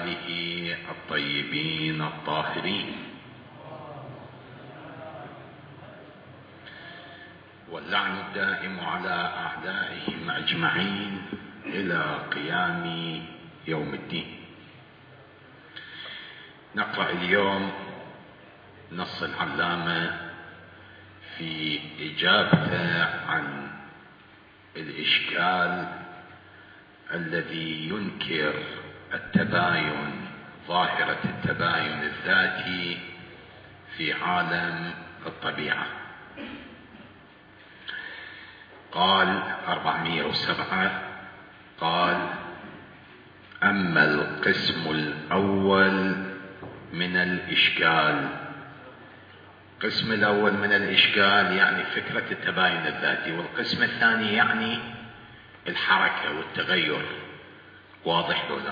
آله الطيبين الطاهرين، واللعن الدائم على أعدائهم أجمعين إلى قيام يوم الدين. نقرأ اليوم نص العلامة في إجابته عن الإشكال الذي ينكر التباين، ظاهرة التباين الذاتي في عالم الطبيعة. قال 407: قال: أما القسم الأول من الإشكال. القسم الأول من الإشكال يعني فكرة التباين الذاتي، والقسم الثاني يعني الحركة والتغير. واضح ولا؟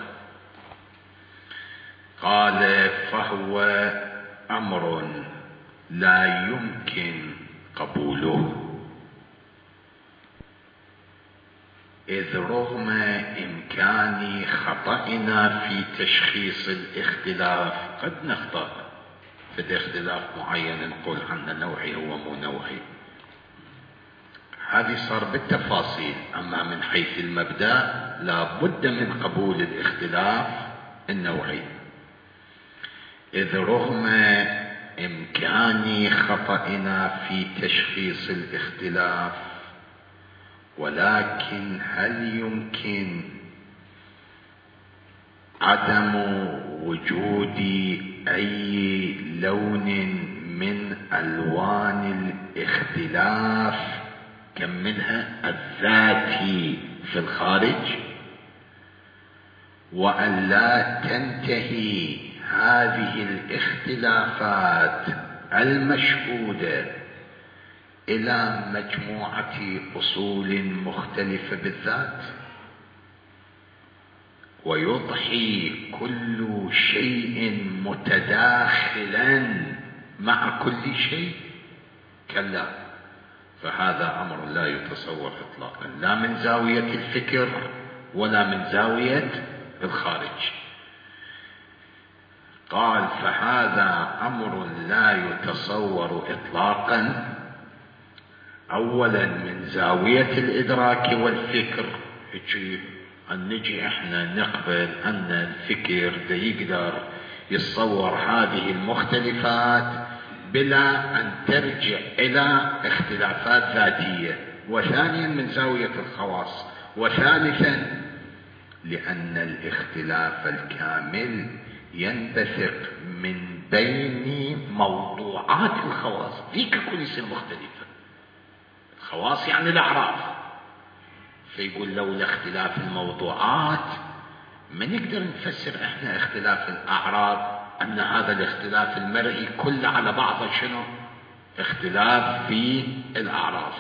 قال: فهو أمر لا يمكن قبوله، إذ رغم إمكان خطأنا في تشخيص الاختلاف، قد نخطأ في الاختلاف معين نقول عنه نوعي هو مو نوعي، هذه صار بالتفاصيل. أما من حيث المبدأ لا بد من قبول الاختلاف النوعي، إذ رغم إمكان خطأنا في تشخيص الاختلاف، ولكن هل يمكن عدم وجود أي لون من ألوان الاختلاف كم منها الذاتي في الخارج، وأن لا تنتهي هذه الاختلافات المشهودة إلى مجموعة أصول مختلفة بالذات، ويضحي كل شيء متداخلا مع كل شيء؟ كلا، فهذا أمر لا يتصور إطلاقا، لا من زاوية الفكر ولا من زاوية الخارج. قال: فهذا أمر لا يتصور إطلاقا، أولا من زاوية الإدراك والفكر. أن نجي احنا نقبل أن الفكر ده يقدر يتصور هذه المختلفات بلا أن ترجع إلى اختلافات ذاتية. وثانيا من زاوية الخواص. وثالثا لأن الاختلاف الكامل ينبثق من بين موضوعات الخواص، ذيك كل مختلفة. الخواص يعني الأعراف، فيقول لولا اختلاف الموضوعات ما نقدر نفسر احنا اختلاف الأعراف أن هذا الاختلاف المرئي كله على بعضه شنو؟ اختلاف في الأعراف.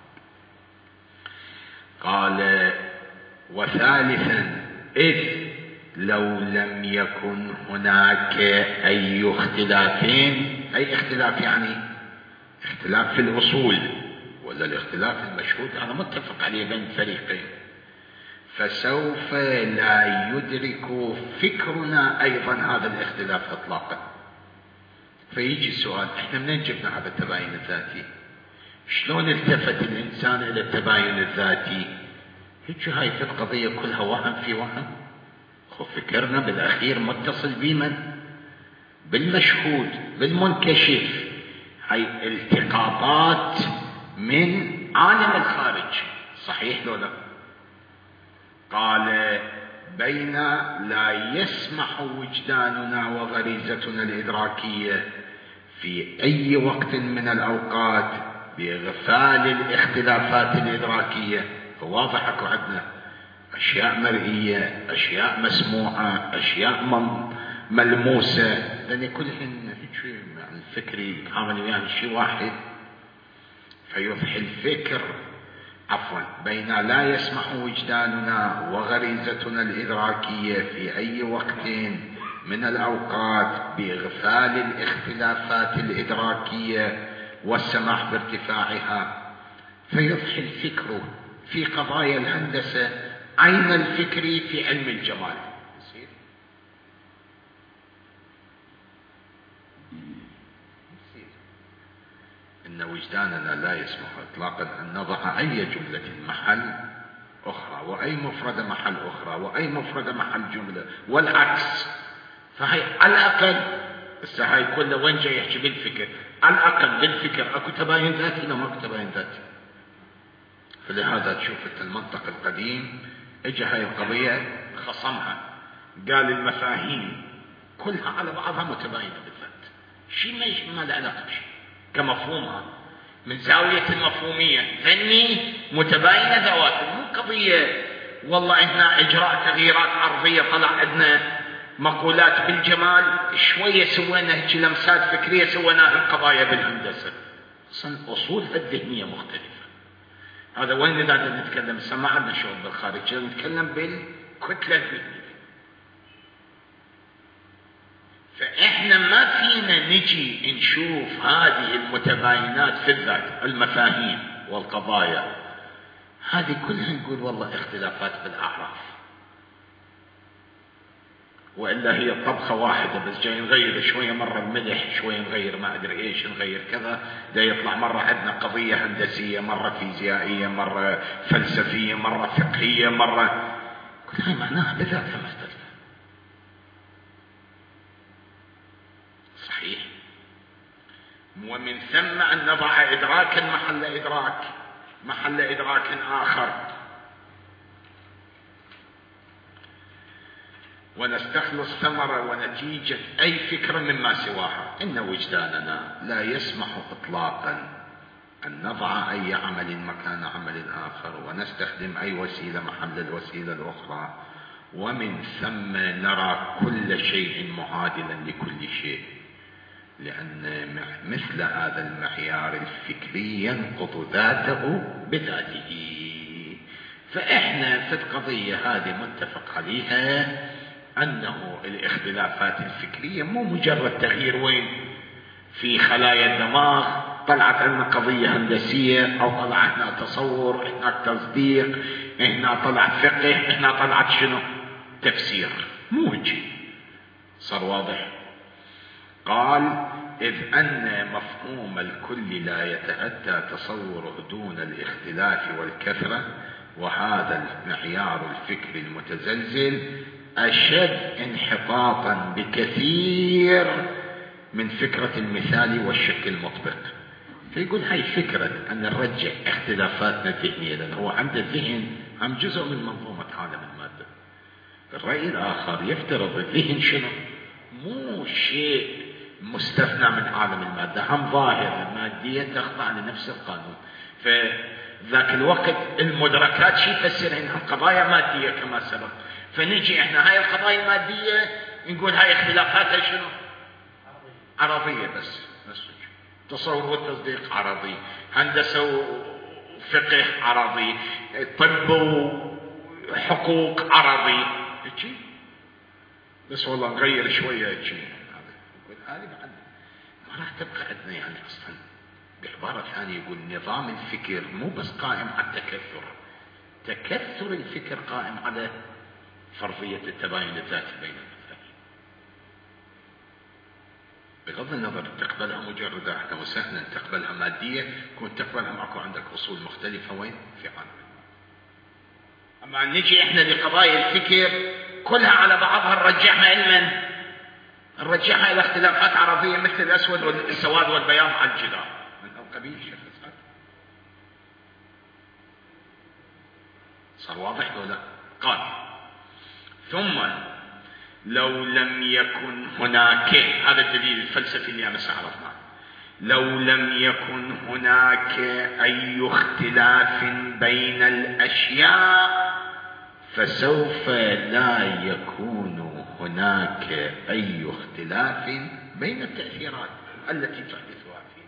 قال: وثالثا إذ لو لم يكن هناك أي اختلافين، أي اختلاف يعني اختلاف في الأصول، ولا الاختلاف المشهود أنا متفق عليه بين فريقين، فسوف لا يدرك فكرنا أيضا هذا الاختلاف إطلاقا. فيجي السؤال: احنا منين جبنا هذا التباين الذاتي؟ شلون التفت الإنسان إلى التباين الذاتي؟ هيك هاي في القضية كلها وهم في وهم. فكرنا بالأخير متصل بمن؟ بالمشهود، بالمنكشف. هاي التقاطات من عالم الخارج، صحيح لو لا؟ قال: بين لا يسمح وجداننا وغريزتنا الإدراكية في أي وقت من الأوقات بإغفال الاختلافات الإدراكية. فواضح أكو عندنا أشياء مرئية، أشياء مسموعة، أشياء ملموسة، لأن كلهن الفكري يتعامل يعني شيء واحد. فيضحي الفكر بين لا يسمح وجداننا وغريزتنا الإدراكية في أي وقت من الأوقات بإغفال الاختلافات الإدراكية والسماح بارتفاعها. فيضحي الفكر في قضايا الهندسة عين الفكر في علم الجمال. إن وجداننا لا يسمح إطلاقا أن نضع أي جملة محل أخرى، وأي مفردة محل أخرى، وأي مفردة محل جملة، والعكس. فهي على الأقل هاي كله وين جاي يحكي بالفكر؟ على الأقل بالفكر أكو تباين ذاتي لو ماكو تباين ذاتي. فلهذا تشوف المنطق القديم اجى هاي القضية خصمها، قال المفاهيم كلها على بعضها متباينة بالذات، شيء ما له علاقة بشيء كمفهومها من زاوية المفهومية فني متباينة ذوات، مو قضية والله إحنا إجراء تغييرات عرضية طلع عندنا مقولات بالجمال شوية سوينا هيك لمسات فكرية سويناها القضايا بالهندسة، أصولها الذهنية مختلفة. هذا وين قاعد نتكلم؟ ما عندنا شغل بالخارج، نتكلم بالكتلة الذهنية. فإحنا ما فينا نجي نشوف هذه المتباينات في الذات، المفاهيم والقضايا هذه كلها نقول والله اختلافات بالأعراف، وإلا هي طبخة واحدة بس جاي نغير شوية مرة الملح، شوية نغير ما أدري إيش، نغير كذا، دا يطلع مرة عندنا قضية هندسية، مرة فيزيائية، مرة فلسفية، مرة فقهية، مرة كل هاي معناها بذاتها مختلفة. صحيح. ومن ثم أن نضع إدراكا محل إدراك آخر، ونستخلص ثمرة ونتيجة أي فكرة مما سواها. إن وجداننا لا يسمح إطلاقا أن نضع أي عمل مكان عمل آخر، ونستخدم أي وسيلة محل الوسيلة الأخرى، ومن ثم نرى كل شيء معادلا لكل شيء، لأن مثل هذا المعيار الفكري ينقض ذاته بذاته. فإحنا في القضية هذه متفق عليها أنه الاختلافات الفكرية مو مجرد تغيير وين في خلايا الدماغ، طلعت لنا قضية هندسية، أو طلع هنا تصور، هناك تصديق، هنا طلع فقه، هنا طلعت شنو تفسير، مو هيك. صار واضح؟ قال إذ أن مفهوم الكل لا يتأتى تصوره دون الاختلاف والكثرة، وهذا المعيار الفكري المتزلزل أشد انحطاطا بكثير من فكرة المثال والشك المطبق. فيقول هاي فكرة أن نرجع اختلافاتنا الذهنية، لأنه هو عند الذهن هم جزء من منظومة عالم المادة. الرأي الآخر يفترض الذهن شنو؟ مو شيء مستثنى من عالم المادة، هم ظاهرة مادية تخضع لنفس القانون. فذاك الوقت المدركات شيء تفسر إنها قضايا مادية كما سبق، فنجي إحنا هاي القضايا المادية نقول هاي اختلافاتها شنو؟ عرضية بس تصور والتصديق عرضي، هندسة وفقه عرضي، طب وحقوق عرضي، بس والله نغير شوية هذه بعد ما راح تبقى عندنا. يعني أصلا بعبارة ثانية يقول نظام الفكر مو بس قائم على التكثر، تكثر الفكر قائم على فرضية التباين الذاتي بين المثالين. بغض النظر تقبلها مجردة احنا وسهلا، تقبلها مادية، كنت تقبلها معكو عندك أصول مختلفة وين في عالم. أما نجي احنا لقضايا الفكر كلها على بعضها نرجعها إلمن، نرجعها إلى اختلافات عرضية مثل الأسود والسواد والبياض على الجدار من القبيل. شيخ الإسلام صار واضح ولا؟ قال ثم لو لم يكن هناك، هذا الدليل الفلسفي اللي أنا سأعرفنا، لو لم يكن هناك أي اختلاف بين الأشياء فسوف لا يكون هناك أي اختلاف بين التأثيرات التي تحدثها فيه.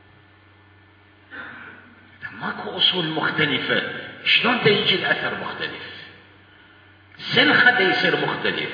ماكو أصول مختلفة، شلون دا يجي الأثر مختلف؟ سنخة دا يصير مختلف،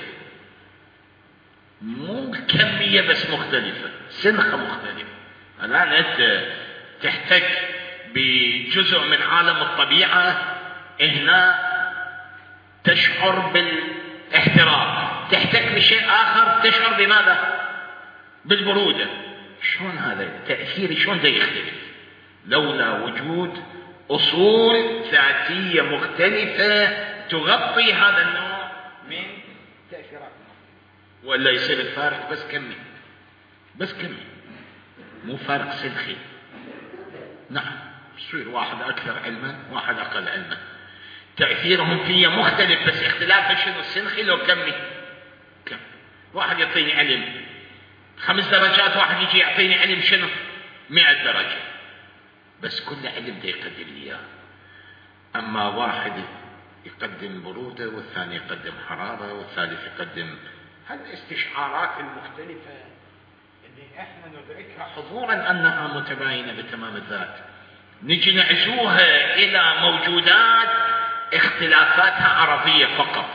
مو كمية بس مختلفة، سنخة مختلفة. الآن أنت تحتك بجزء من عالم الطبيعة، هنا تشعر بالاحتراق، تحتك بشيء آخر تشعر بماذا؟ بالبرودة. شلون هذا التأثير شلون دا يختلف؟ لولا وجود أصول ذاتية مختلفة تغطي هذا النوع من تأثيرات، ولا يصير الفارق بس كمي مو فارق سلخي. نعم، يصير واحد أكثر علما واحد أقل علما، تأثيرهم فيه مختلف، بس اختلافه شنو؟ السلخي لو كمي. واحد يعطيني علم 5 درجات، واحد يجي يعطيني علم شنو 100 درجة، بس كل علم ده يقدم لي اياه. اما واحد يقدم برودة والثاني يقدم حرارة والثالث يقدم هالاستشعارات المختلفة اللي احنا ندركها حضورا انها متباينة بتمام الذات، نجي نعزوها الى موجودات اختلافاتها عرضية فقط.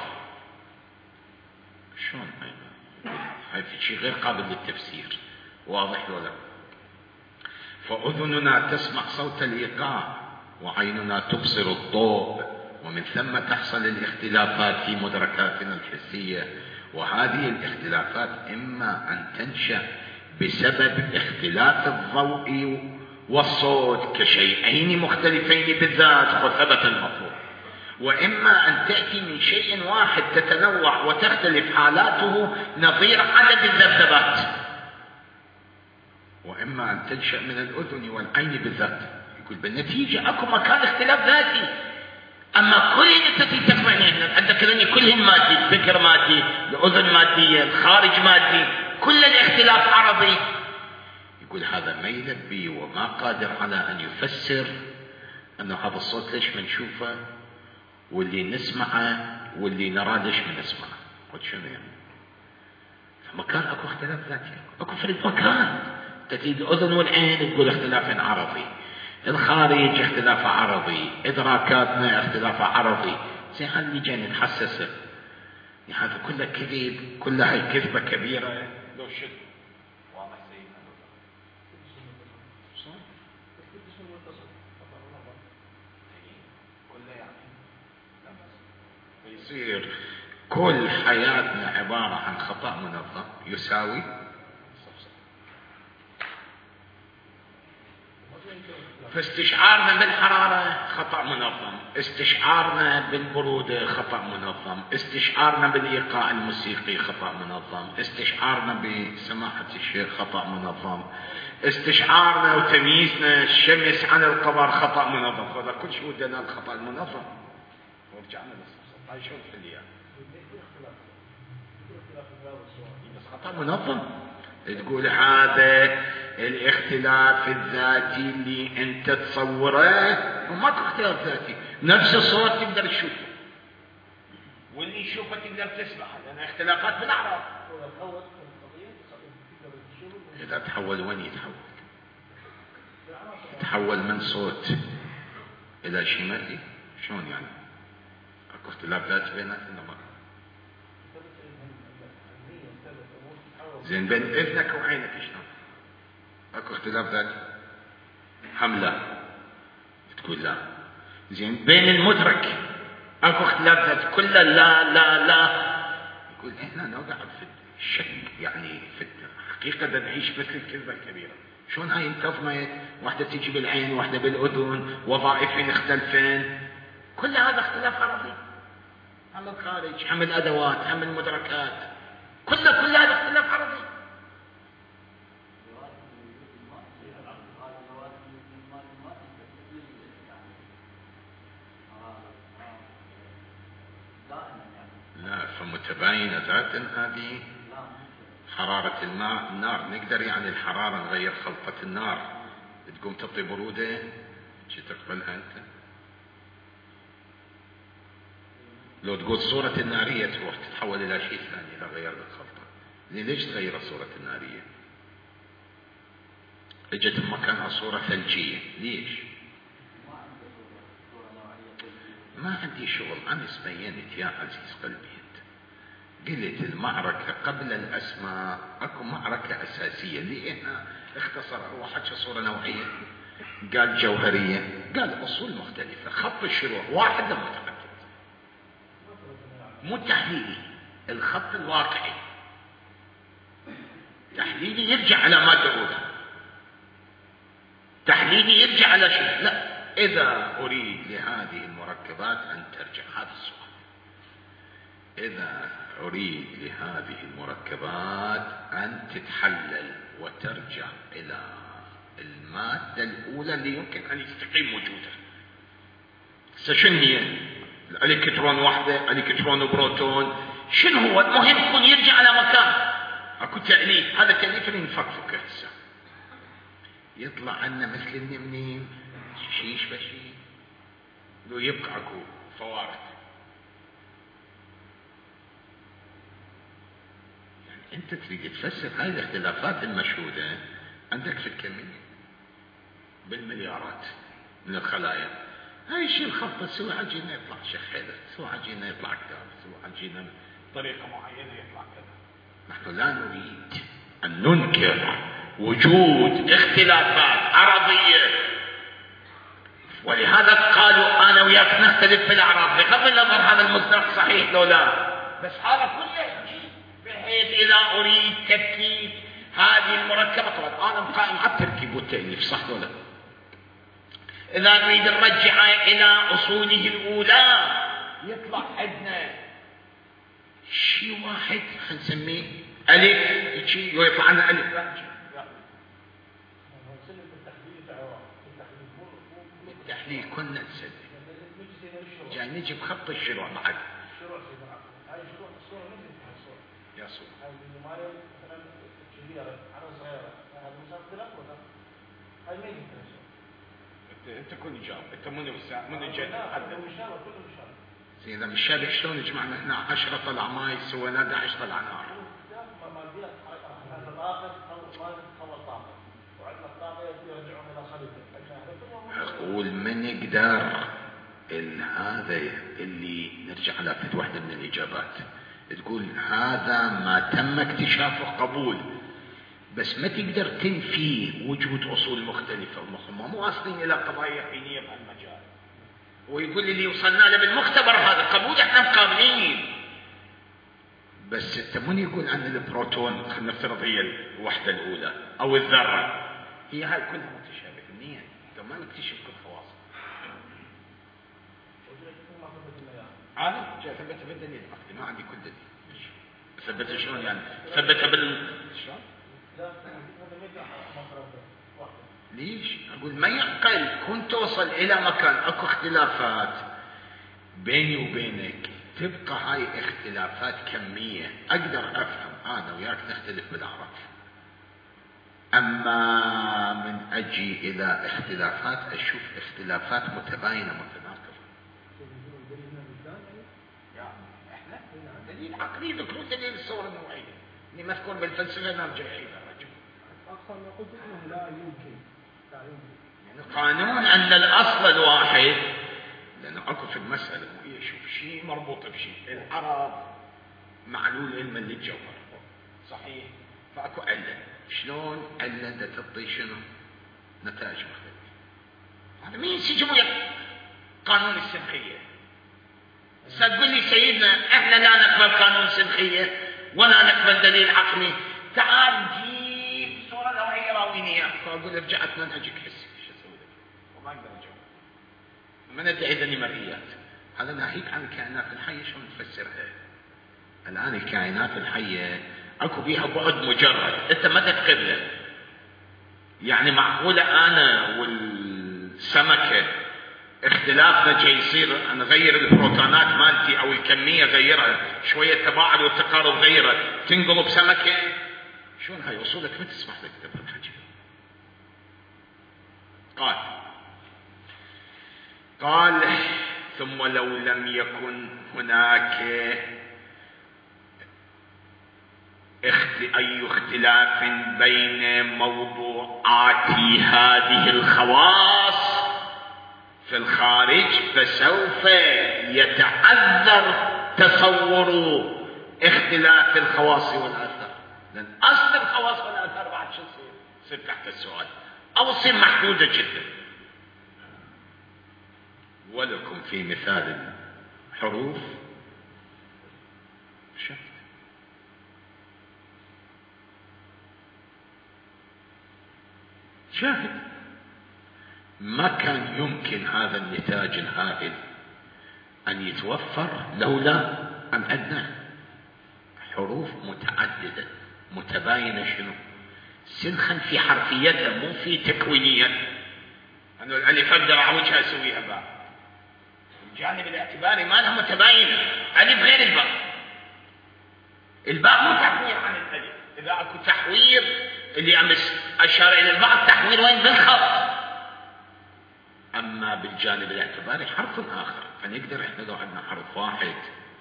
شلون هاي شيء غير قابل للتفسير، واضح ولا؟ فأذننا تسمع صوت الإيقاع، وعيننا تبصر الضوء، ومن ثم تحصل الاختلافات في مدركاتنا الحسية. وهذه الاختلافات إما أن تنشأ بسبب اختلاف الضوء والصوت كشيئين مختلفين بالذات وثبت المطلوب، وإما أن تأتي من شيء واحد تتنوع وتختلف حالاته نظير عدد الذبذبات، وإما أن تنشأ من الأذن والعين بالذات. يقول بالنتيجة أكو مكان اختلاف ذاتي، أما كل التي تقرأين عندك كلهن مادي، الفكر مادي، الأذن مادية، الخارج مادي، كل الاختلاف عرضي. يقول هذا ما يلبي وما قادر على أن يفسر أنه هذا الصوت ليش منشوفه، واللي نسمعه واللي نراه ليش من نسمعه. قلت شنو يعني؟ فمكان اكو اختلاف ذاتي، اكو فرق مكان. تزيد الاذن والعين تقول اختلاف عرضي، الخارج اختلاف عرضي، ادراكاتنا اختلاف عرضي. زي هذا اللي جاي نتحسسه، يعني هذا كله كذب، كلها هي كذبه كبيره. لو شد واضح سيدنا يصير كل حياتنا عبارة عن خطأ منظم يساوي فاستشعارنا بالحرارة خطأ منظم، استشعارنا بالبرودة خطأ منظم، استشعارنا بالإيقاع الموسيقي خطأ منظم، استشعارنا بسماحة الشيخ خطأ منظم، استشعارنا وتمييزنا الشمس عن القمر خطأ منظم. هذا كل شيء ودنا الخطأ المنظم. ورجعنا بس هاي شو الحلية بس خطأ منظم. تقول هذا الاختلاف الذاتي اللي انت تصوره وماكو اختلاف ذاتي، نفس الصوت تقدر تشوفه واللي يشوفه تقدر تسمعه، لان اختلافات بالاعراض. اذا تحول وين يتحول؟ يتحول من صوت الى شيء مرئي. شلون يعني؟ اكو اختلاف ذاتي بيناتنا؟ زين بين اذنك وعينك شلون؟ اكو اختلاف ذاتي؟ حملة تقول لا. زين بين المدرك اكو اختلاف ذاتي؟ كله لا لا لا. يقول احنا نوقع في الشك، يعني في الحقيقة نعيش مثل الكذبة الكبيرة. شلون هاي انتظمت؟ واحدة تجي بالعين واحدة بالاذن، وظائفين اختلفين، كل هذا اختلاف عرضي. حمل خارج، حمل ادوات، حمل مدركات، كل هذا اختلاف عرضي. لا فمتباينة ذاتا هذه. حرارة الماء، النار، نقدر يعني الحرارة نغير خلطة النار تقوم تعطي برودة، شي تقبلها انت؟ لو تقول صورة النارية تروح تتحول الى شيء ثاني اذا غيرت الخلطة. ليش تغير صورة النارية؟ اجت بمكانها صورة ثلجية، ليش؟ ما عندي شغل. أنا بينت يا عزيز قلبي، قلت المعركة قبل الأسماء أكو معركة أساسية لأنها اختصر هو حكى صورة نوعية، قال جوهرية، قال أصول مختلفة، خط الشروع واحد لم يتقدم، مو تحليلي، الخط الواقعي تحليلي يرجع على مادة أولى، تحليل تحليلي يرجع على شيء. لا، إذا أريد لهذه المركبات أن ترجع، هذا السؤال. إذا أريد لهذه المركبات أن تتحلل وترجع إلى المادة الأولى اللي يمكن أن يستقيم وجودها. شنو هي؟ الإلكترون وحدة، الإلكترون وبروتون، شنو هو؟ المهم يكون يرجع على مكان. أكو تأليف، هذا تأليف اللي نفكفك هسه يطلع عنا مثل النمنيم، شيش بشي، لو يبقى أكو فوارق. يعني أنت تريد تفسر هاي الاختلافات المشهودة عندك في الكمية بالمليارات من الخلايا. هاي الشيء الخطة، سوى عجينة يطلع شخيرة، سوى عجينة يطلع كتاب، سوى عجينة بطريقة معينة يطلع كذا. نحن لا نريد أن ننكر وجود اختلافات عرضية، ولهذا قالوا أنا وياك نختلف في الأعراض بغض النظر هذا المصدر صحيح لو لا، بس هذا كله يجي بحيث إذا أريد تفكيك هذه المركبة. طبعا أنا قائم على التركيب والتأليف، صح ولا؟ إذا نريد نرجع إلى أصوله الأولى يطلع عندنا شيء واحد خنسميه ألف، شيء ويطلع عنا ألف. التحليل كنا نسد جاي نجي بخط الشروع بعد. هاي شروع الصورة نجي بها الصورة. يا صورة. هاي الماية مثلا كبيرة على صغيرة، هذا مسافة لا ولا؟ هاي ما يجي بها الصورة. أنت كن جاب، أنت من جاي هذا مشابه كله مشابه. زين إذا مش شابه شلون جمعنا هنا 10 طلع ماي سوينا 11 طلع نار. ما قلت هذا الآخر أو ما تتحول طاقة، وعندنا الطاقة يرجعون إلى خليفة. أقول من يقدر هذا اللي نرجع على واحدة من الإجابات تقول هذا ما تم اكتشافه قبول، بس ما تقدر تنفي وجود أصول مختلفة وهم مو واصلين إلى قضايا يقينية بهالمجال. ويقول لي اللي وصلنا له بالمختبر هذا قبول، احنا مقابلين. بس انت من يقول عن البروتون، خلينا نفترض هي الوحدة الأولى أو الذرة، هي هاي كلها متشابهة منين؟ ما نكتشف كل خواص. عادي جاي ثبتها بالدليل عقلي، ما عندي كل دليل. ثبتها شلون يعني؟ ثبتها شلون؟ ليش؟ أقول ما يعقل كنت توصل إلى مكان أكو اختلافات بيني وبينك، تبقى هاي اختلافات كمية، أقدر أفهم أنا وياك نختلف بالأعراف. أما من أجي إلى اختلافات أشوف اختلافات متباينة متناقضة. إحنا دليل عقلي، ذكروا دليل الصورة النوعية اللي مذكور بالفلسفة نرجع إلى الرجل. أقصى ما قلت إنه لا يمكن. يعني قانون أن الأصل الواحد، لأنه أكو في المسألة وهي شوف شيء مربوط بشيء، العرض معلول علما للجوهر صحيح، فأكو علة. شلون علة دا تعطي شنو؟ نتائج مختلفة. هذا مين ينسجم ويا قانون السنخية؟ ستقول لي سيدنا احنا لا نقبل قانون السنخية ولا نقبل دليل عقلي، تعال جيب صورة نوعية راوينية. فأقول رجعت منهجك حسي، شو أسوي لك؟ وما أقدر أجاوب. من أدعي ذني مرئيات. هذا ناهيك عن الكائنات الحية، شلون تفسرها؟ الآن الكائنات الحية اكو بيها بعد مجرد انت ما تقبله. يعني معقولة انا والسمكة اختلافنا جاي يصير نغير البروتونات مالتي او الكمية غيرها شوية، تباعد والتقارب غيرها تنقلب سمكة؟ شلون هاي اصولك ما تسمح لك تقبل الحكي. قال ثم لو لم يكن هناك أي اختلاف بين موضوعات هذه الخواص في الخارج فسوف يتعذر تصور اختلاف الخواص والآثار، لأن أصل الخواص والآثار بعد شو تصير تحت السؤال أو تصير محدودة جدا. ولكم في مثال الحروف شاهد ما كان يمكن هذا النتاج الهائل أن يتوفر لولا أن عندنا حروف متعددة متباينة. شنو؟ سنخا في حرفيتها مو في تكوينيتها. أنه الألف أقدر أعوجها أسويها باء. الجانب الاعتباري ما لها متباينة. ألف غير الباء. الباء مو تحوير عن الألف. إذا أكو تحوير اللي أمس أشار إلى الباء التحوير وين؟ بالخط. أما بالجانب الاعتباري حرف آخر. فنقدر إحنا لو عندنا حرف واحد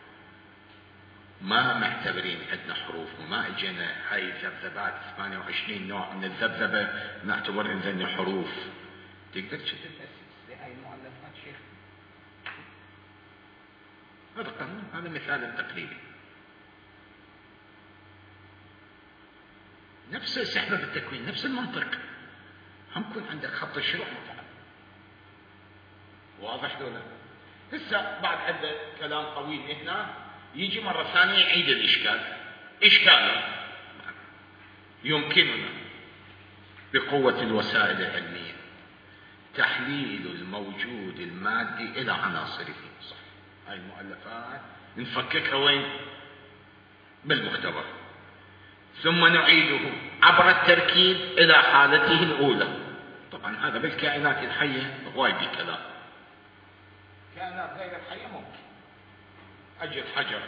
ما معتبرين عندنا حروف وما اجينا هاي الذبذبات 28 نوع من الذبذبه نعتبر انزلنا حروف. تقدر تشتغل هاي المؤلفات شيخ؟ هذا قانون، هذا مثال تقريبي. نفس السحبه بالتكوين، نفس المنطق. هم يكون عندك خط الشروح متعب. واضح ولا؟ هسه بعد عندنا كلام طويل هنا يجي مرة ثانية يعيد الإشكال. إشكاله يمكننا بقوة الوسائل العلمية تحليل الموجود المادي إلى عناصره. صح، هاي المؤلفات نفككها وين؟ بالمختبر، ثم نعيده عبر التركيب إلى حالته الأولى. طبعا هذا بالكائنات الحية غاية بكلام. كائنات غير الحية ممكن أجد حجر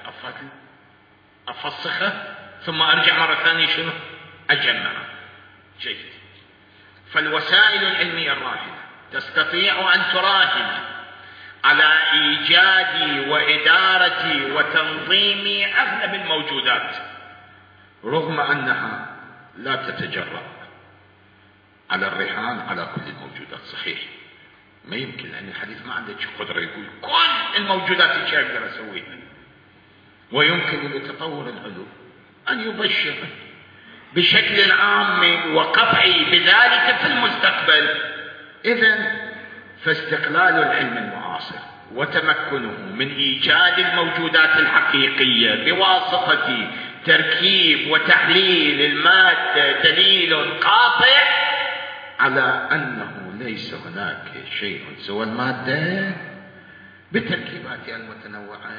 أفسخه ثم أرجع مرة ثانية شنو؟ أجمعه. جيد. فالوسائل العلمية الراهنة تستطيع أن تراهن على إيجاد وإدارة وتنظيم أغلب الموجودات، رغم أنها لا تتجرأ على الرهان على كل الموجودات. صحيح ما يمكن، لأن الحديث ما عنده قدرة يقول كل الموجودات اللي أقدر أسويها. ويمكن لتطور العلوم أن يبشر بشكل عام وقطعي بذلك في المستقبل. إذن فاستقلال العلم المعاصر وتمكنه من إيجاد الموجودات الحقيقية بواسطة تركيب وتحليل المادة دليل قاطع على أنه ليس هناك شيء سوى المادة بتركيباتها المتنوعة.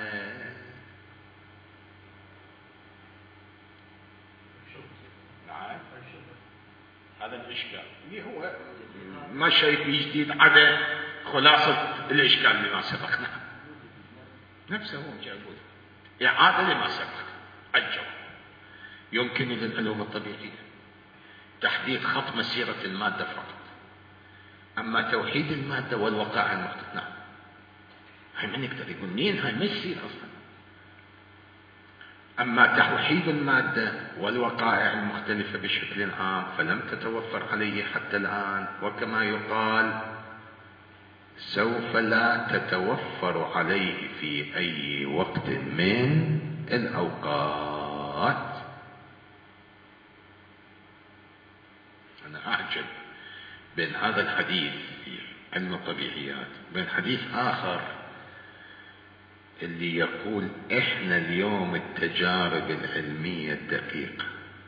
نعم، هذا الإشكال اللي هو ما شيء جديد عدا خلاصة الإشكال لما سبق. نفسه هو جاء يقول إعادة لما سبق. الجواب يمكن للعلوم الطبيعية تحديد خط مسيرة المادة فقط، أما توحيد المادة والوقائع المختلفة نعم هاي ما نقدر يقول نين، هاي ما يصير أصلا. أما توحيد المادة والوقائع المختلفة بشكل عام فلم تتوفر عليه حتى الآن، وكما يقال سوف لا تتوفر عليه في أي وقت من الأوقات. أنا أعجب بين هذا الحديث في علم الطبيعيات وبين حديث آخر اللي يقول إحنا اليوم التجارب العلمية الدقيقة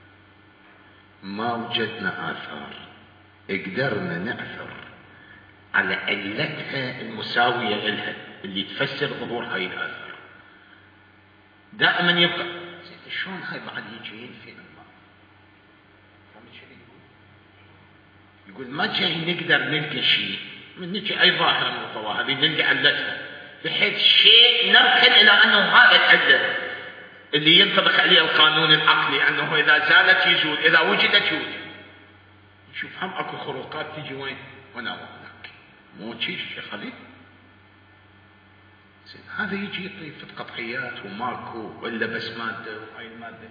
ما وجدنا آثار قدرنا نأثر على علتها المساوية لها اللي تفسر ظهور هاي الآثار. دائما يبقى شلون هاي بعد يجين فينا الماء؟ يقول ما جاي نقدر نلقى شيء من نجي أي ظاهرة من الظواهر نلقى علتها بحيث شيء نركن إلى أنه هذا العلة اللي ينطبق عليه القانون العقلي أنه إذا زالت يزول، إذا وجدت يوجد. شوف هم أكو خروقات تجي وين؟ هنا وهناك. مو شيء شيخ خليل. هذا يجي يطيف قطعيات وماكو إلا بس مادة وهاي المادة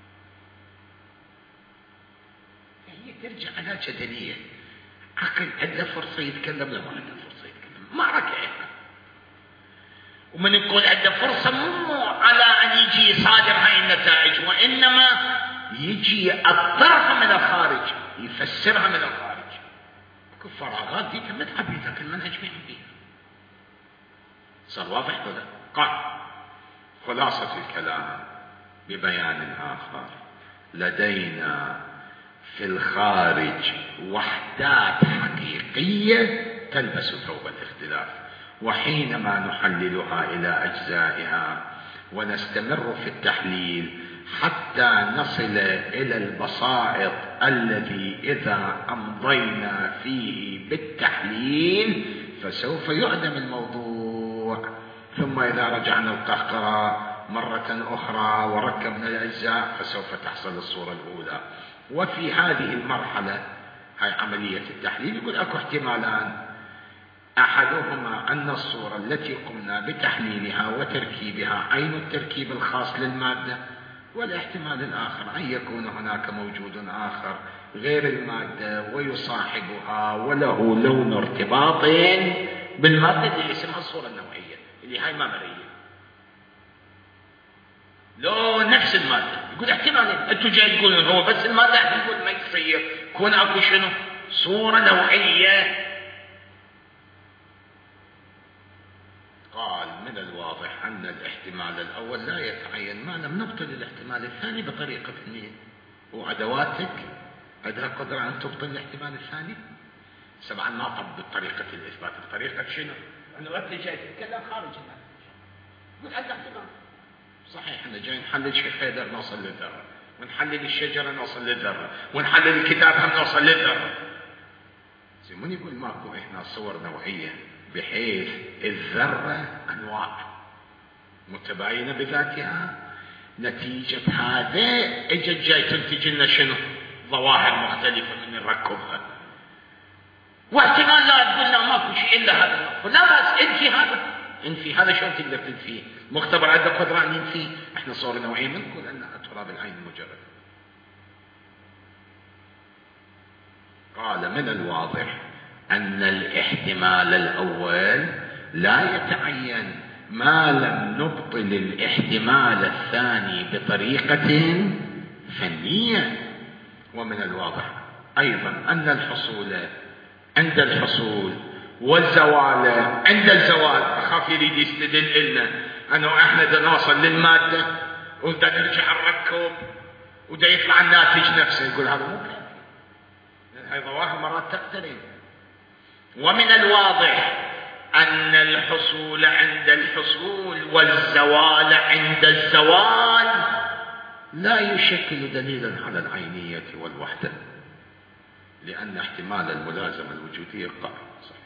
هي ترجع على جدلية. عقل عنده فرصة يتكلم لا ما عنده فرصة يتكلم، معركة إحنا. ومن نقول عنده فرصة مو على أن يجي يصادر هاي النتائج، وإنما يجي الطرف من الخارج يفسرها من الخارج. اكو فراغات دي ما تعبي لكن المنهج ما يعبيها. صار واضح ولا؟ قال خلاصة الكلام ببيان آخر لدينا في الخارج وحدات حقيقية تلبس ثوب الاختلاف. وحينما نحللها إلى أجزائها ونستمر في التحليل حتى نصل إلى البسائط الذي إذا أمضينا فيه بالتحليل فسوف يعدم الموضوع، ثم إذا رجعنا القهقرة مرة أخرى وركبنا الأجزاء فسوف تحصل الصورة الأولى. وفي هذه المرحلة هاي عملية التحليل يقول أكو احتمالان، أحدهما أن الصورة التي قمنا بتحليلها وتركيبها عين التركيب الخاص للمادة، والاحتمال الآخر أن يكون هناك موجود آخر غير المادة ويصاحبها وله لون ارتباط بالمادة اللي اسمها الصورة النوعية اللي هاي ما مرئية، لو نفس المادة. يقول احتمالين، انتوا جاي تقولون هو بس المادة، احنا نقول ما يصير، كون اكو شنو صورة نوعية. قال من الواضح أن الاحتمال الأول لا يتعين، ما لم نبطل الاحتمال الثاني بطريقة ثانية، وأدواتك عندها قدرة أن تبطل الاحتمال الثاني. سبعا ما طبق طريقة الإثبات، بطريقة شنو؟ أنه أنت جاي تتكلم خارج الناس، قل عندنا احتمال صحيح، احنا جاي نحلل شيخ حيدر نوصل للذرة، ونحلل الشجرة نوصل للذرة، ونحلل الكتاب هم نوصل للذرة. من يقول ماكو احنا صور نوعية بحيث الذرة أنواع متباينة بذاتها، نتيجة هذا اجت جاي تنتج لنا شنو؟ ظواهر مختلفة من نركبها. واحتمال لا تقولنا ماكو شيء إلا هذا، لا بس انفي هذا شلون تقدر تنفيه؟ مختبر عنده قدرة أن ينفيه. احنا صور نوعية ما نقول أنها تراب العين المجرد. قال من الواضح أن الاحتمال الأول لا يتعين ما لم نبطل الاحتمال الثاني بطريقة فنية. ومن الواضح أيضا أن الحصول عند الحصول والزوال عند الزوال، أخاف يريد يستدل لنا أنه إحنا دا نوصل للمادة ودا نرجع نركب ودا يطلع الناتج نفسه، يقول هذا مو كافي، لأن هاي ظواهر مرات تقترن. ومن الواضح أن الحصول عند الحصول والزوال عند الزوال لا يشكل دليلا على العينية والوحدة، لأن احتمال الملازمة الوجودية قائم صحيح.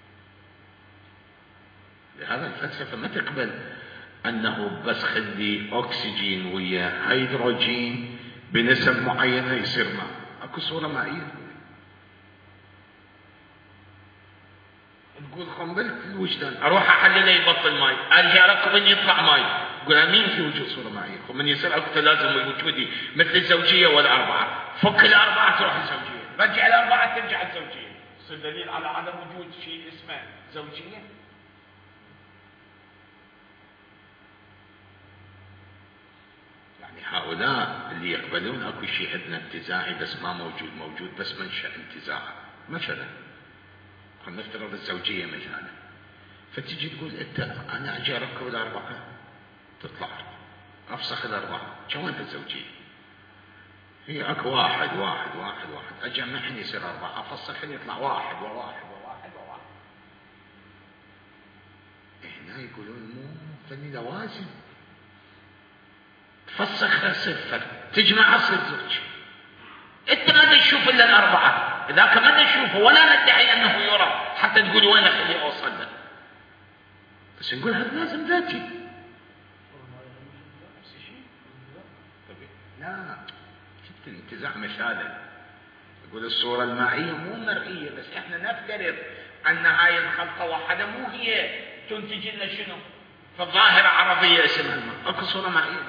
لهذا الفلسفة ما تقبل أنه بس خلي أكسجين ويا هيدروجين بنسب معينة يصير ماء. أكو صورة مائية تقول قنبلة الوجدان، أروح أحلله يبطل ماي، أرجع لكم من يطلع ماي، يقول مين في وجود صورة مائية؟ ومن يصير أكو تلازم وجودي مثل الزوجية والأربعة، فك الأربعة تروح الزوجية، رجع الأربعة ترجع الزوجية، يصير دليل على عدم وجود شيء اسمه زوجية. يعني هؤلاء اللي يقبلون أكو شيء عندنا انتزاعي بس ما موجود بس منشأ انتزاع. مثلا خلينا نفترض الزوجية مثلا، فتجي تقول انت انا اجي اركب الاربعة تطلع افسخ الاربعة، شوين الزوجية؟ هي اكو واحد اجمعهم يصير اربعة، افسخهم يطلع واحد وواحد. هنا يقولون مو فني لوازم، تفسخها صفر تجمعها صفر، انت ما تشوف الا الاربعة، ذاك ما نشوفه ولا ندعي انه يرى حتى تقول وين خليه اوصل له، بس نقول هذا لازم ذاتي. لا شفت الانتزاع مثالا، يقول الصورة المائية مو مرئية، بس احنا نفترض ان هاي الخلطة واحدة مو هي تنتج لنا شنو؟ فالظاهرة عربية اسمها الماء، اكو صورة مائية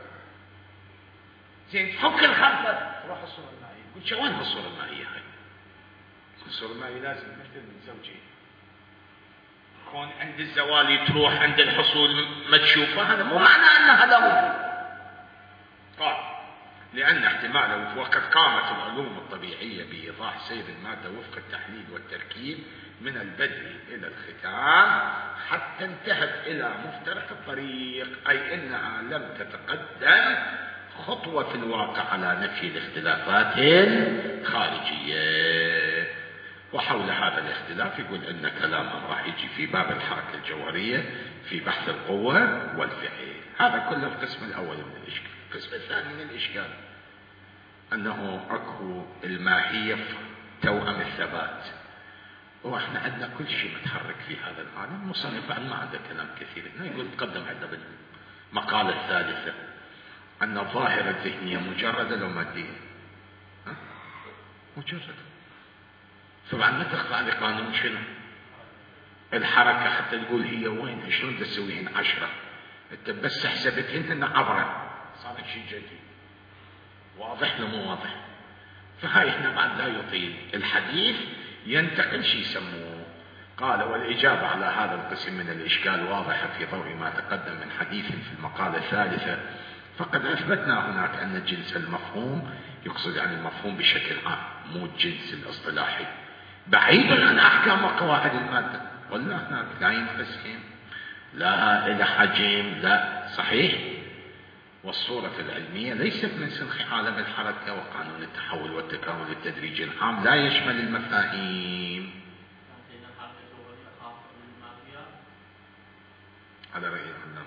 زين تفك الخلطة تروح الصورة المائية، قلت شو وين الصورة المائية هاي؟ الصورة المائية لازم مثل الزوجية، كون عند الزوال تروح عند الحصول ما تشوفه، هذا مو معنى انها لا وجود. قال لأن احتماله وقد قامت العلوم الطبيعية بإيضاح سير المادة وفق التحليل والتركيب من البدء إلى الختام حتى انتهت إلى مفترق الطريق، أي إنها لم تتقدم خطوة في الواقع على نفي الاختلافات الخارجية. وحول هذا الاختلاف يقول إن كلامهم راح يجي في باب الحركة الجوهرية في بحث القوة والفعل. هذا كله القسم الأول من الإشكال. القسم الثاني من الإشكال أنه أكو الماهية توأم الثبات، وإحنا عندنا كل شيء متحرك في هذا العالم. مصنف بعد ما عنده كلام كثير هنا يقول تقدم عندنا بالمقالة الثالثة أن الظاهرة الذهنية مجردة لو مادية، مجردة. طبعا ما تخضع لقانون شنو؟ الحركة، حتى تقول هي وين شلون تسويهن 10، انت بس حسبتهن عبرة صار شيء جديد. واضح لو مو واضح؟ فهاي هنا بعد لا يطيل الحديث، ينتقل شيء يسموه. قال والإجابة على هذا القسم من الإشكال واضحة في ضوء ما تقدم من حديث في المقالة الثالثة. فقد أثبتنا هناك أن الجنس المفهوم يقصد عن المفهوم بشكل عام، مو الجنس الاصطلاحي بعيدا عن أحكام وقواعد المادة. قلنا هناك لا ينقسم، لا إلى حجم، لا صحيح. والصورة العلمية ليست من سنخ عالم الحركة وقانون التحول والتكامل التدريجي العام لا يشمل المفاهيم. هذا رأي العلماء.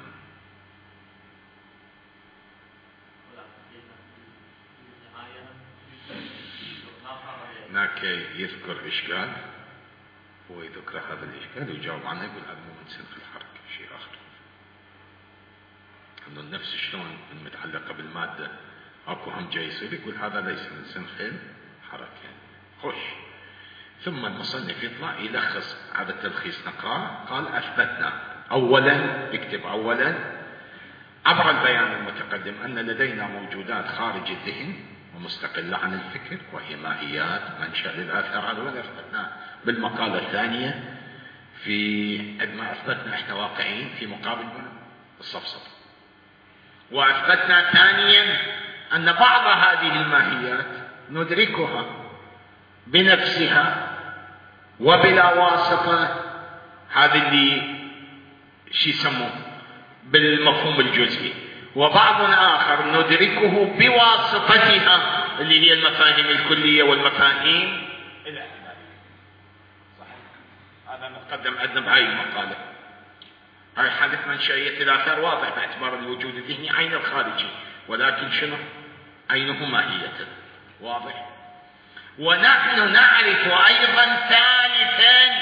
هناك يذكر إشكال، هو يذكر هذا الإشكال ويجاوب عنه، يقول هذا مو من سنخ الحركة، شيء آخر. أنه النفس شلون المتعلقة بالمادة أكو هم جاي يصير، يقول هذا ليس من سنخ الحركة. خوش. ثم المصنف يطلع يلخص هذا التلخيص نقرأ. قال أثبتنا أولا، اكتب أولا، عبر البيان المتقدم أن لدينا موجودات خارج الذهن ومستقلة عن الفكر، وهي ماهيات منشأ للآثار. هذا أثبتنا بالمقالة الثانية في عندما أثبتنا إحنا واقعين في مقابل الصفصف. وأثبتنا ثانيا أن بعض هذه الماهيات ندركها بنفسها وبلا واسطة، هذا اللي شي يسموه بالمفهوم الجزئي، وبعض آخر ندركه بواسطتها اللي هي المفاهيم الكلية والمفاهيم الاحتمالية. صحيح، هذا مقدم عندنا بهاي المقالة. هاي حالة منشأية الآثار واضح باعتبار الوجود الذهني عين الخارجي، ولكن شنو؟ عينه ماهية. واضح؟ ونحن نعرف أيضا ثالثا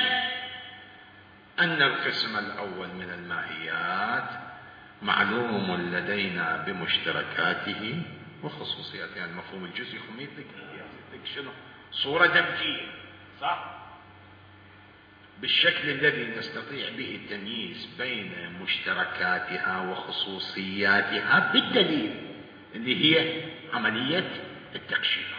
أن القسم الأول من الماهيات معلوم لدينا بمشتركاته وخصوصياته. يعني المفهوم الجزئي خميتك شنو؟ صورة دمجية، صح؟ بالشكل الذي نستطيع به التمييز بين مشتركاتها وخصوصياتها بالدليل اللي هي عملية التقشير.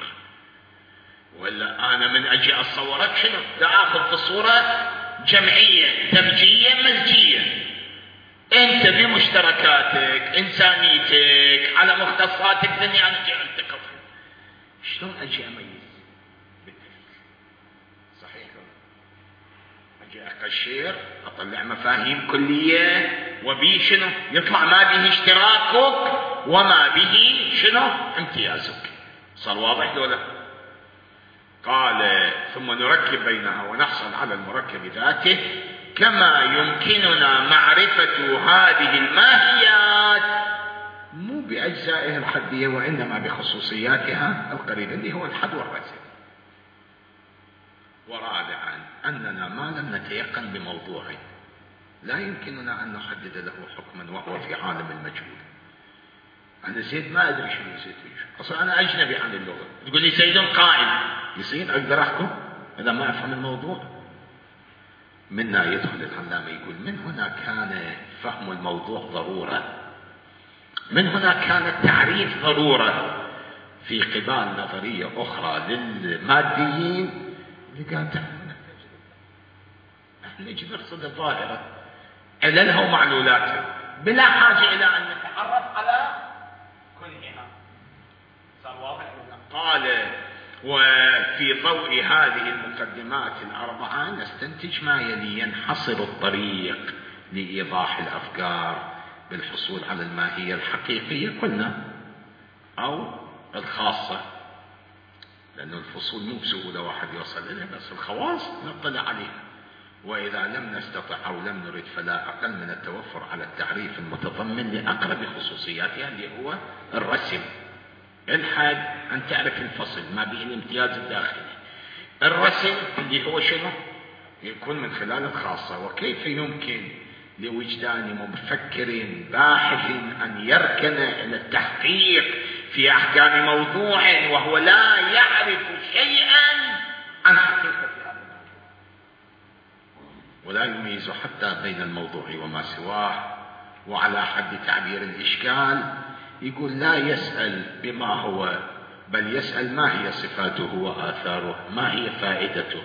ولا أنا من أجي أتصورك شنو؟ لا أخذ في الصورة جمعية دمجية مزجية، أنت بمشتركاتك إنسانيتك على مختصاتك الدنيا أنا أجي ألتقط. شلون أجي أميز بالدليل؟ صحيح أجي أقشر أطلع مفاهيم كلية وبي شنو يطلع ما به اشتراكك وما به شنو امتيازك. صار واضح دولا؟ قال ثم نركب بينها ونحصل على المركب ذاته، كما يمكننا معرفة هذه الماهيات مو بأجزائها الحدية وإنما بخصوصياتها القريبة اللي هو الحد والرسم. ورابعا أننا ما لم نتيقن بموضوع لا يمكننا أن نحدد له حكما وهو في عالم المجهول. أنا زيد ما أدري شنو زيد، أصلا أنا أجنبي عن اللغة، تقول لي زيد قائم، يصير أقدر أحكم إذا ما أفهم الموضوع؟ منا يدخل العلامة يقول من هنا كان فهم الموضوع ضرورة، من هنا كان التعريف ضرورة في قبال نظرية أخرى للماديين اللي قالت نحن نجي نقصد الظاهرة عللها ومعلولاتها بلا حاجة إلى أن نتعرف على كلها. صار واضح؟ قال وفي ضوء هذه المقدمات الأربعة نستنتج ما يلي: ينحصر الطريق لإيضاح الأفكار بالحصول على الماهية الحقيقية قلنا أو الخاصة لأنه الفصول مو بسهولة واحد يوصل إليها، بس الخواص نطلع عليها. وإذا لم نستطع أو لم نرد فلا أقل من التوفر على التعريف المتضمن لأقرب خصوصياتها اللي هو الرسم. الحد أن تعرف الفصل ما به الامتياز الداخلي. الرسم اللي هو شنو؟ يكون من خلال الخاصة. وكيف يمكن لوجدان مفكر باحث أن يركن إلى التحقيق في أحكام موضوع وهو لا يعرف شيئا عن حقيقة هذا الموضوع، ولا يميز حتى بين الموضوع وما سواه؟ وعلى حد تعبير الإشكال يقول لا يسأل بما هو، بل يسأل ما هي صفاته وآثاره، ما هي فائدته.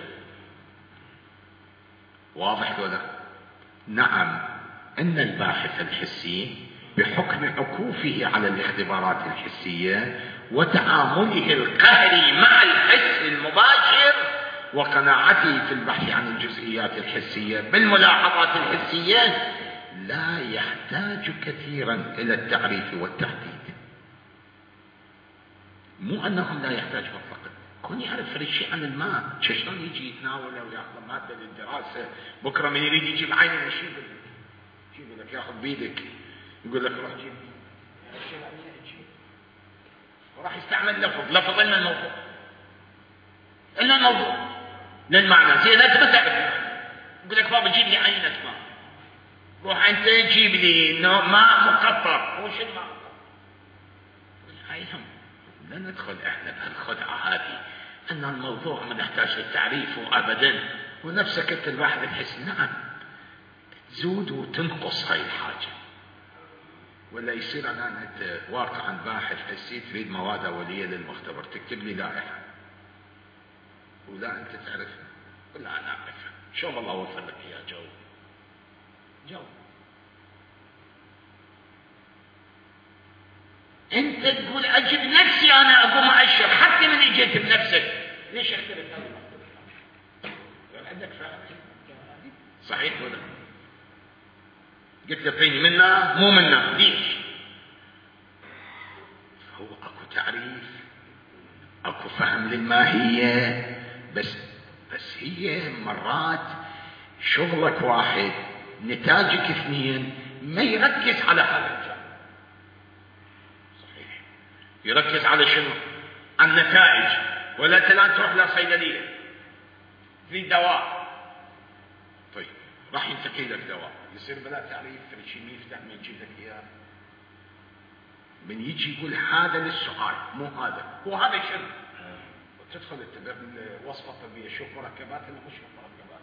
واضح ولا؟ نعم، إن الباحث الحسي بحكم عكوفه على الاختبارات الحسية وتعامله القهري مع الحس المباشر وقناعته في البحث عن الجزئيات الحسية بالملاحظات الحسية لا يحتاج كثيرا إلى التعريف والتحديد. مو أنه لا يحتاج مطلقا، كون يعرف الشيء عن الماء شلون يجي يتناوله وياخذ مادة للدراسة، بكرة من يريد يجيب عينه يجيب لك ياخذ بيدك يقول لك روح جيب وراح يستعمل لفظ إلا الموضوع للمعنى. زين أنت ما تعرف، يقول لك بابا جيب لي عينة ماء، روح أنت جيب لي ماء مقطر. هو شو الماء مقطر؟ لا ندخل احنا بهالخدعة هذه ان الموضوع ما نحتاج للتعريف ابدا. ونفسك انت الواحد تحس نعم تزود وتنقص هاي الحاجة، ولا يصير انا انت واقعا باحث حسي تريد مواد اولية للمختبر تكتب لي لائحة ولا انت تعرفها ولا انا اعرفها، شو الله وفر لك يا جو انت تقول اجب نفسي انا اقوم اشر حتى من اجيت بنفسك. ليش اختلف هذا المختبر؟ عندك فعلا صحيح ولا؟ قلت لي منا مو منا، ليش؟ هو اكو تعريف، اكو فهم للماهية، بس هي مرات شغلك واحد نتاجك اثنين، ما يركز على هذا الجانب. صحيح يركز على شنو؟ على النتائج. ولا الان تروح لصيدلية في دواء، طيب راح ينتقي لك دواء، يصير بلا تعريف شيء يفتح من يجيب لك اياه، من يجي يقول هذا للسؤال مو هذا، هو هذا شنو؟ وتدخل انت بالوصفة الطبية شوف مركبات ولا مش مركبات.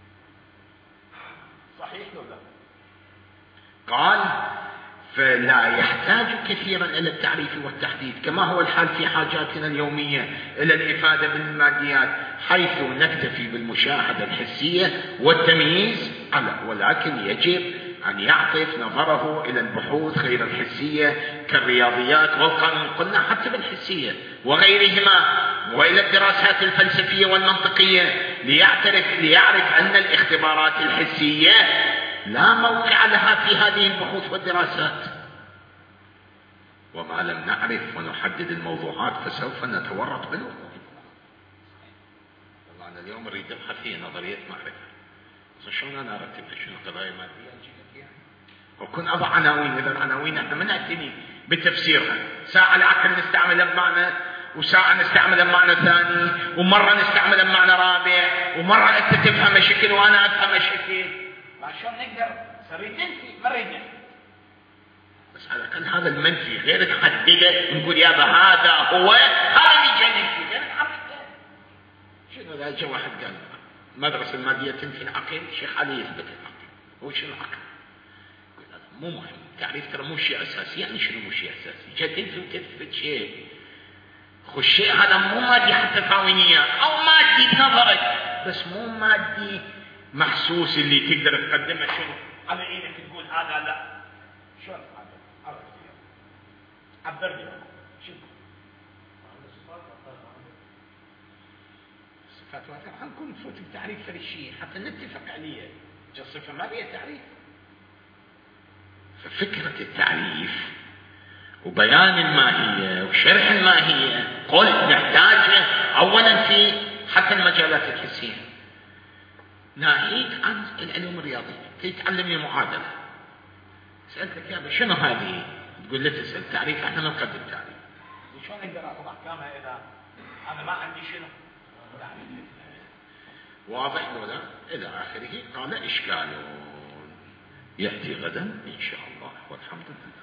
صحيح ولا لا؟ قال فلا يحتاج كثيرا إلى التعريف والتحديد، كما هو الحال في حاجاتنا اليومية إلى الإفادة بالماديات، حيث نكتفي بالمشاهدة الحسية والتمييز ولكن يجب أن يعطف نظره إلى البحوث غير الحسية كالرياضيات والقانون، قلنا حتى بالحسية وغيرهما، وإلى الدراسات الفلسفية والمنطقية ليعرف أن الاختبارات الحسية لا موقع لها في هذه البحوث والدراسات. وما لم نعرف ونحدد الموضوعات فسوف نتورط بالوقوع. طبعا اليوم نريد نبحث في نظرية معرفة، شلون انا ارتبها؟ شنو قضايا مادية نجيب لك وكن اضع عناوين، اذا العناوين احنا ما نعتني بتفسيرها، ساعة العقل نستعملها بمعنى، وساعة نستعملها بمعنى ثاني، ومرة نستعملها بمعنى رابع، ومرة انت تفهم شكل وانا افهم شكل، عشان نقدر سريتين في مرينا. بس على الاقل هذا المنفي غير تحدده نقول يابا هذا هو هذا اللي جاي فيه غير نحدده. شنو اذا جاء واحد قال المدرسة المادية تنفي العقل، شيخ علي يثبت العقل، هو شنو العقل؟ مو مهم، تعريف ترى مو شيء اساسي. يعني شنو مو شيء اساسي؟ جاء تنفي وتثبت شيء، الشيء هذا مو مادي حتى تعاونية او مادي بنظرك، بس مو مادي محسوس اللي تقدر تقدمه شنو على ايدك تقول هذا لا. شلون هذا؟ عرفت عبر لي شنو الصفات واضحة. حنكون نفوت بتعريف فلشيء حتى نتفق عليه، الصفة ما بيها تعريف. ففكرة التعريف وبيان الماهية وشرح الماهية قلت نحتاجه أولا في حتى المجالات الحسية، ناهيك عن العلوم الرياضية، تتعلمي معادلة، سألتك يا أبي شنو هذه؟ تقول لي تسأل تعريف، احنا نقدم تعريف. شلون اقدر اخذ احكامها اذا انا ما عندي شنو؟ واضح ولا؟ إلى آخره. قال إشكال يأتي غدا إن شاء الله، والحمد لله.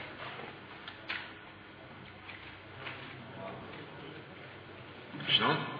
شلون؟